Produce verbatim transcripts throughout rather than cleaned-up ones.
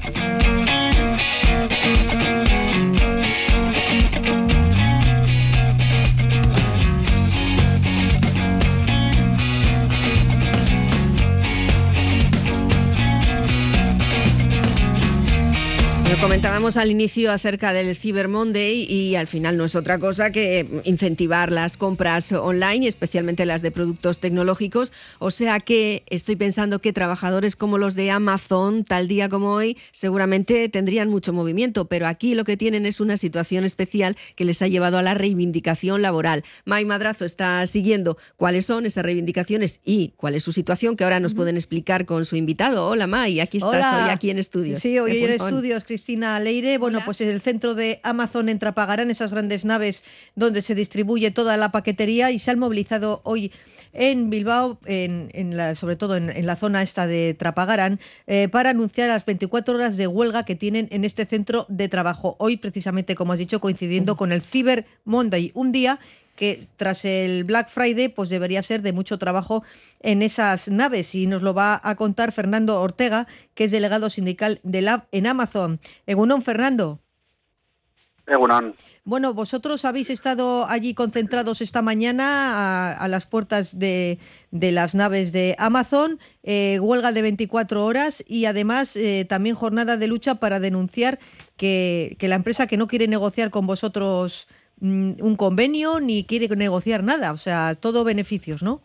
Comentábamos al inicio acerca del Cyber Monday y al final no es otra cosa que incentivar las compras online, especialmente las de productos tecnológicos. O sea que estoy pensando que trabajadores como los de Amazon, tal día como hoy, seguramente tendrían mucho movimiento, pero aquí lo que tienen es una situación especial que les ha llevado a la reivindicación laboral. Mai Madrazo está siguiendo cuáles son esas reivindicaciones y cuál es su situación, que ahora nos uh-huh. pueden explicar con su invitado. Hola Mai, aquí estás Hola. hoy aquí en estudios. Sí, hoy en estudios, Cristina. Cristina Leire, bueno, pues en el centro de Amazon en Trapagarán, esas grandes naves donde se distribuye toda la paquetería, y se han movilizado hoy en Bilbao, en, en la, sobre todo en, en la zona esta de Trapagarán, eh, para anunciar las veinticuatro horas de huelga que tienen en este centro de trabajo. Hoy, precisamente, como has dicho, coincidiendo con el Cyber Monday, un día que tras el Black Friday pues debería ser de mucho trabajo en esas naves, y nos lo va a contar Fernando Ortega, que es delegado sindical de Lab en Amazon. Egunon, Fernando. Egunon. Bueno, vosotros habéis estado allí concentrados esta mañana a, a las puertas de, de las naves de Amazon, eh, huelga de veinticuatro horas y además eh, también jornada de lucha para denunciar que, que la empresa que no quiere negociar con vosotros un convenio ni quiere negociar nada, o sea, todo beneficios, ¿no?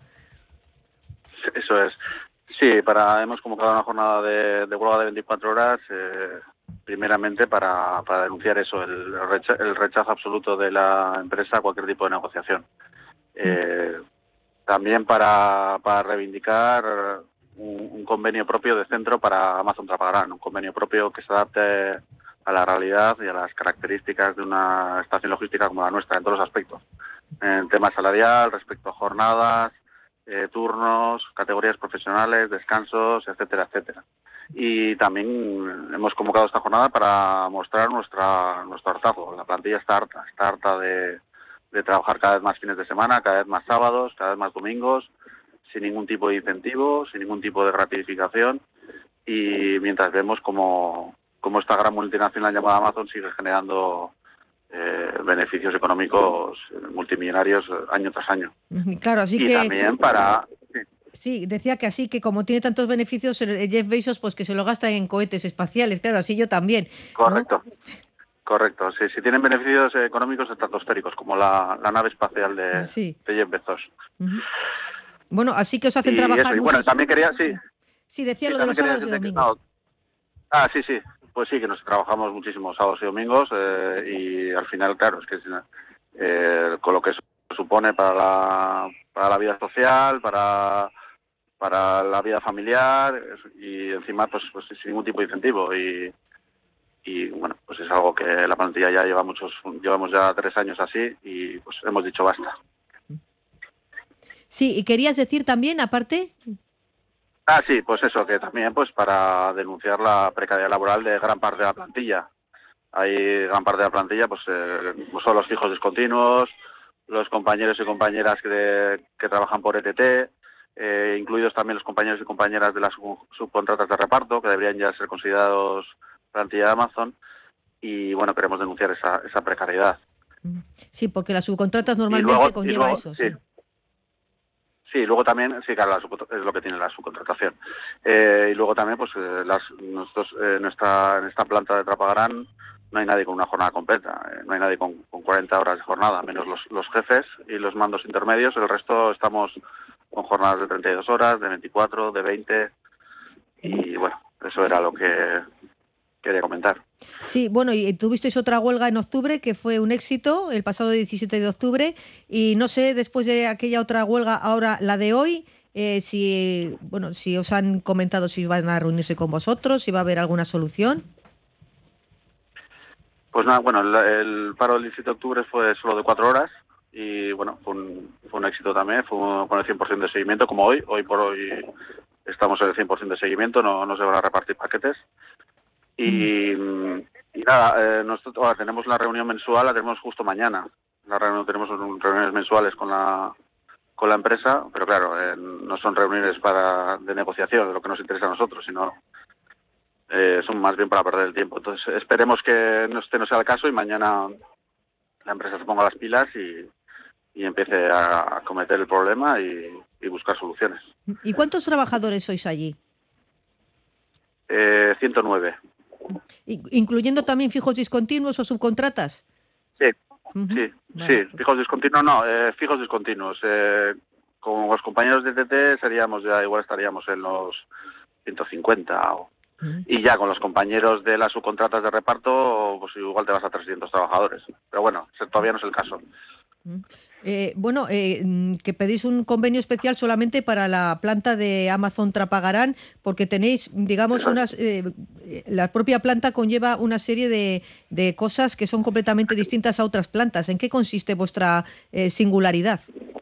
Eso es. Sí, para hemos convocado una jornada de, de huelga de veinticuatro horas, eh, primeramente para, para denunciar eso, el, recha, el rechazo absoluto de la empresa a cualquier tipo de negociación. Eh, también para, para reivindicar un, un convenio propio de centro para Amazon Trapagarán, un convenio propio que se adapte a la realidad y a las características de una estación logística como la nuestra, en todos los aspectos. En tema salarial, respecto a jornadas, eh, turnos, categorías profesionales, descansos, etcétera, etcétera. Y también hemos convocado esta jornada para mostrar nuestra nuestro hartazgo. La plantilla está harta, está harta de, de trabajar cada vez más fines de semana, cada vez más sábados, cada vez más domingos, sin ningún tipo de incentivo, sin ningún tipo de gratificación, y mientras vemos como cómo esta gran multinacional llamada Amazon sigue generando eh, beneficios económicos multimillonarios año tras año. Claro, así y que... también para... Sí. sí, decía que así que como tiene tantos beneficios Jeff Bezos, pues que se lo gasta en cohetes espaciales, claro, así yo también, ¿no? Correcto, correcto. Sí, sí tienen beneficios económicos estratosféricos, como la, la nave espacial de, sí. de Jeff Bezos. Uh-huh. Bueno, así que os hacen y trabajar eso, y muchos... bueno, también quería... Sí, sí, sí decía sí, lo de los sábados y que, domingos. no, ah, sí, sí. Pues sí, que nos trabajamos muchísimos sábados y domingos eh, y al final, claro, es que eh, con lo que eso supone para la, para la vida social, para, para la vida familiar y encima pues, pues sin ningún tipo de incentivo y, y bueno, pues es algo que la plantilla ya lleva muchos, llevamos ya tres años así y pues hemos dicho basta. Sí, y querías decir también, aparte... Ah, sí, pues eso, que también pues para denunciar la precariedad laboral de gran parte de la plantilla. Hay gran parte de la plantilla, pues, eh, pues son los fijos discontinuos, los compañeros y compañeras que, de, que trabajan por E T T, eh, incluidos también los compañeros y compañeras de las sub, subcontratas de reparto, que deberían ya ser considerados plantilla de Amazon. Y bueno, queremos denunciar esa, esa precariedad. Sí, porque las subcontratas normalmente luego, conlleva luego, eso, sí. sí. Sí, luego también, sí, claro, la es lo que tiene la subcontratación. Eh, y luego también, pues, eh, las, nosotros, eh, nuestra, en esta planta de Trapagarán no hay nadie con una jornada completa, eh, no hay nadie con, con cuarenta horas de jornada, menos los, los jefes y los mandos intermedios. El resto estamos con jornadas de treinta y dos horas, de veinticuatro, de veinte, y bueno, eso era lo que quería comentar. Sí, bueno, y tuvisteis otra huelga en octubre que fue un éxito, el pasado diecisiete de octubre, y no sé, después de aquella otra huelga, ahora la de hoy, eh, si bueno, si os han comentado si van a reunirse con vosotros, si va a haber alguna solución. Pues nada, bueno, el, el paro del diecisiete de octubre fue solo de cuatro horas y bueno, fue un, fue un éxito también, fue un, con el cien por ciento de seguimiento, como hoy, hoy por hoy estamos en el cien por ciento de seguimiento, no, no se van a repartir paquetes. Y, mm. y nada, eh, nosotros ahora tenemos la reunión mensual, la tenemos justo mañana. La reunión, tenemos reuniones mensuales con la con la empresa, pero claro, eh, no son reuniones para de negociación, de lo que nos interesa a nosotros, sino eh, son más bien para perder el tiempo. Entonces esperemos que no, este no sea el caso y mañana la empresa se ponga las pilas y, y empiece a acometer el problema y, y buscar soluciones. ¿Y cuántos trabajadores sois allí? Eh, ciento nueve. ¿Incluyendo también fijos discontinuos o subcontratas? Sí, Uh-huh. sí, Vale. sí. Fijos discontinuos, no, eh, fijos discontinuos. Eh, con los compañeros de T T seríamos ya, igual estaríamos en los ciento cincuenta o... Uh-huh. Y ya con los compañeros de las subcontratas de reparto, pues igual te vas a trescientos trabajadores. Pero bueno, todavía no es el caso. Eh, bueno, eh, que pedís un convenio especial solamente para la planta de Amazon Trapagarán, porque tenéis, digamos, unas eh, la propia planta conlleva una serie de, de cosas que son completamente distintas a otras plantas. ¿En qué consiste vuestra eh, singularidad?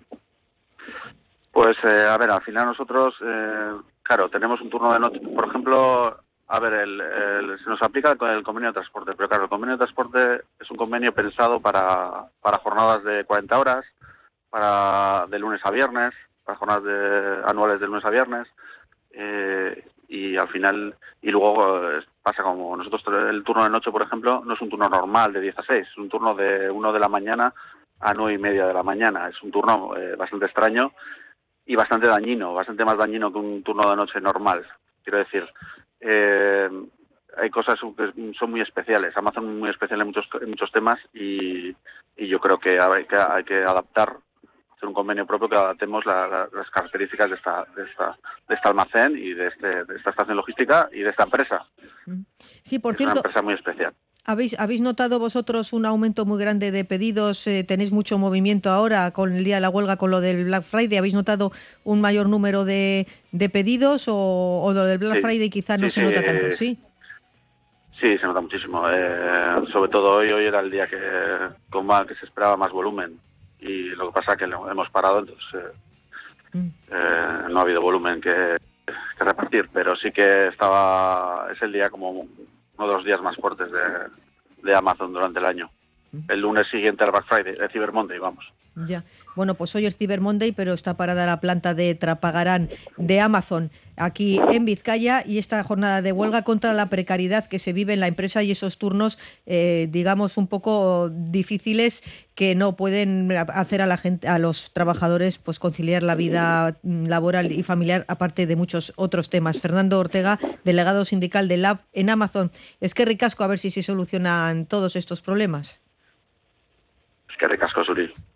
Pues, eh, a ver, al final nosotros, eh, claro, tenemos un turno de noche. Por ejemplo, a ver, el, el, se nos aplica el, el convenio de transporte, pero claro, el convenio de transporte es un convenio pensado para, para jornadas de cuarenta horas, para de lunes a viernes, para jornadas de, anuales de lunes a viernes, eh, y al final, y luego eh, pasa como nosotros, el turno de noche, por ejemplo, no es un turno normal de diez a seis, es un turno de uno de la mañana a nueve y media de la mañana, es un turno eh, bastante extraño y bastante dañino, bastante más dañino que un turno de noche normal. Quiero decir, eh, hay cosas que son muy especiales. Amazon es muy especial en muchos en muchos temas y, y yo creo que hay que, hay que adaptar, hacer un convenio propio que adaptemos la, la, las características de esta, de esta de este almacén y de, este, de esta estación logística y de esta empresa. Sí, por es cierto, una empresa muy especial. ¿Habéis, ¿Habéis notado vosotros un aumento muy grande de pedidos? Eh, ¿Tenéis mucho movimiento ahora con el día de la huelga, con lo del Black Friday? ¿Habéis notado un mayor número de, de pedidos o, o lo del Black Sí, Friday quizás sí, no se sí, nota tanto? Sí. Sí, se nota muchísimo. Eh, sobre todo hoy, hoy era el día que, con más, que se esperaba más volumen y lo que pasa es que lo hemos parado, entonces eh, Mm. eh, no ha habido volumen que, que repartir, pero sí que estaba, es el día como uno de los días más fuertes de, de Amazon durante el año. El lunes siguiente al Black Friday, el Cyber Monday, vamos. Ya. Bueno, pues hoy es Cyber Monday, pero está parada la planta de Trapagarán de Amazon aquí en Vizcaya y esta jornada de huelga contra la precariedad que se vive en la empresa y esos turnos, eh, digamos, un poco difíciles que no pueden hacer a la gente, a los trabajadores, pues conciliar la vida laboral y familiar, aparte de muchos otros temas. Fernando Ortega, delegado sindical de Lab en Amazon. Es que ricasco a ver si se solucionan todos estos problemas. Es que ricasco, Suri.